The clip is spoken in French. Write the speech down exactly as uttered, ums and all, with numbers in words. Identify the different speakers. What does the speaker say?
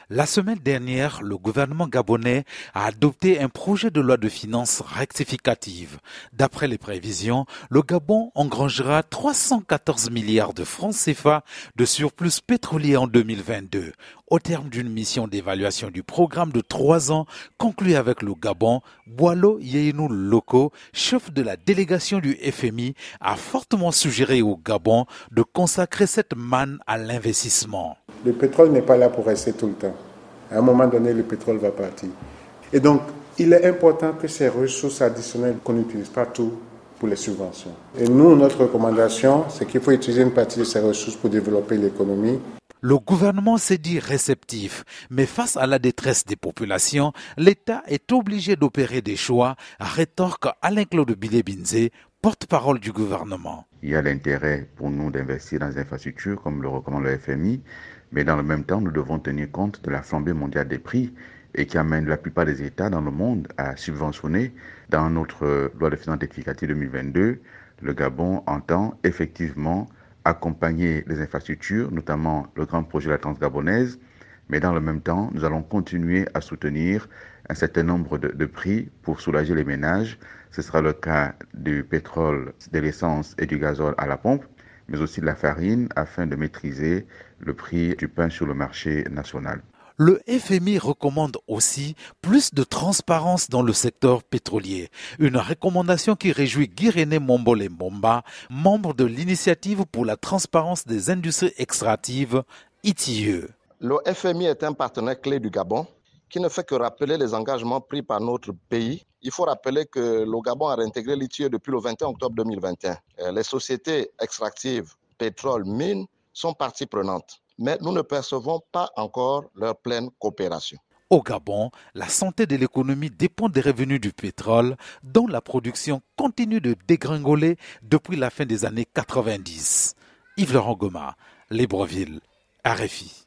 Speaker 1: La semaine dernière, le gouvernement gabonais a adopté un projet de loi de finances rectificative. D'après les prévisions, le Gabon engrangera trois cent quatorze milliards de francs C F A de surplus pétrolier en deux mille vingt-deux. Au terme d'une mission d'évaluation du programme de trois ans conclue avec le Gabon, Boilo Yeynou Loko, chef de la délégation du F M I, a fortement suggéré au Gabon de consacrer cette manne à l'investissement.
Speaker 2: Le pétrole n'est pas là pour rester tout le temps. À un moment donné, le pétrole va partir. Et donc, il est important que ces ressources additionnelles, qu'on n'utilise pas tout pour les subventions. Et nous, notre recommandation, c'est qu'il faut utiliser une partie de ces ressources pour développer l'économie.
Speaker 1: Le gouvernement s'est dit réceptif, mais face à la détresse des populations, l'État est obligé d'opérer des choix, rétorque Alain-Claude Bilé-Binzé, porte-parole du gouvernement.
Speaker 3: Il y a l'intérêt pour nous d'investir dans les infrastructures, comme le recommande le F M I, mais dans le même temps, nous devons tenir compte de la flambée mondiale des prix et qui amène la plupart des États dans le monde à subventionner. Dans notre loi de finances rectificative deux mille vingt-deux, le Gabon entend effectivement accompagner les infrastructures, notamment le grand projet de la Transgabonaise, mais dans le même temps, nous allons continuer à soutenir un certain nombre de, de prix pour soulager les ménages. Ce sera le cas du pétrole, de l'essence et du gazole à la pompe, mais aussi de la farine afin de maîtriser le prix du pain sur le marché national.
Speaker 1: Le F M I recommande aussi plus de transparence dans le secteur pétrolier. Une recommandation qui réjouit Guy-René Mombole Mbomba, membre de l'initiative pour la transparence des industries extractives, I T I E.
Speaker 4: Le F M I est un partenaire clé du Gabon qui ne fait que rappeler les engagements pris par notre pays. Il faut rappeler que le Gabon a réintégré l'I T I E depuis le vingt et un octobre deux mille vingt et un. Les sociétés extractives, pétrole, mines, sont parties prenantes. Mais nous ne percevons pas encore leur pleine coopération.
Speaker 1: Au Gabon, la santé de l'économie dépend des revenus du pétrole, dont la production continue de dégringoler depuis la fin des années quatre-vingt-dix. Yves Laurent Goma, Libreville, R F I.